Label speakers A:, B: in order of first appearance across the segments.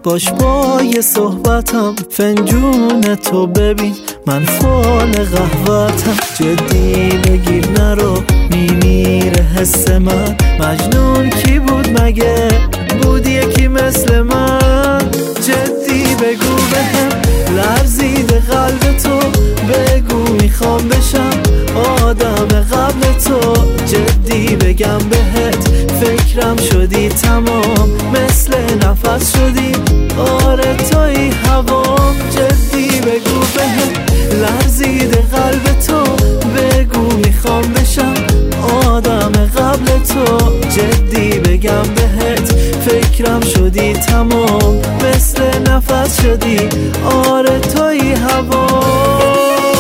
A: باش با یه صحبتم، فنجون تو ببین من فال قهوتم. جدی بگیر نرو میمیره حس من، مجنون کی بود مگه بود یکی مثل من؟ جدی بگو بهم لرزید قلب تو، بگو میخوام بشم آدم قبل تو. جدی بگم بهت فکرم شدی تمام، مثل نفس شدی آره توی هوام. جدی بگو بهم لرزید قلب تو، بگو میخوام بشم آدم قبل تو. جدی بگم بهت فکرم شدی تمام، مثل نفس شدی آره توی هوام.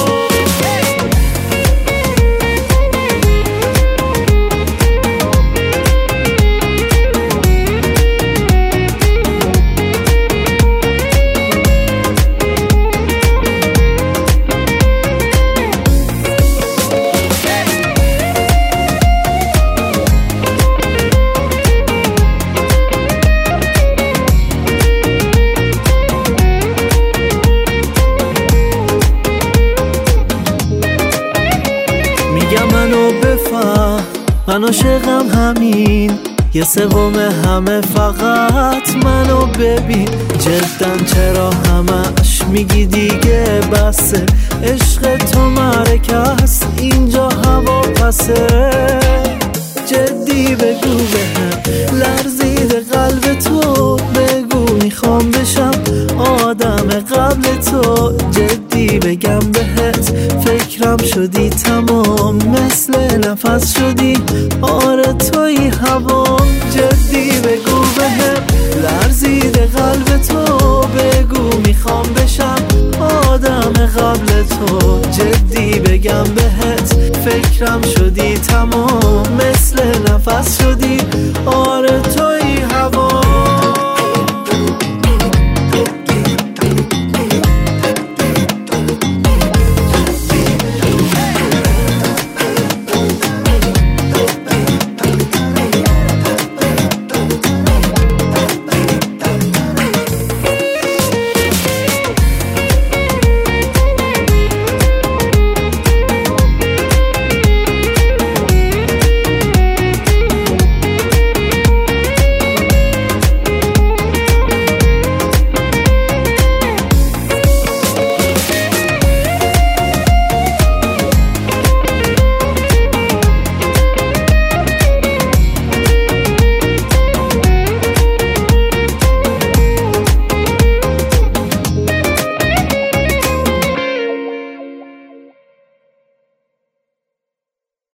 A: میگم منو بفهم، من عاشقم همین، یه سوم همه فقط منو ببین. جدا چرا همش میگی دیگه بسه، عشق تو معرکه است اینجا هوا پسه. جدی بگو بهم لرزید قلب تو، بگو میخوام بشم آدم قبل تو. جدی بگم بهت فکرم شدی تمام، مثل نفس شدی آره توی هوام. جدی بگو بهم لرزید قلب تو، بگو میخوام بشم آدم قبل تو. جدی بگم بهت فکرم شدی تمام، مثل نفس شدی آره توی هوام.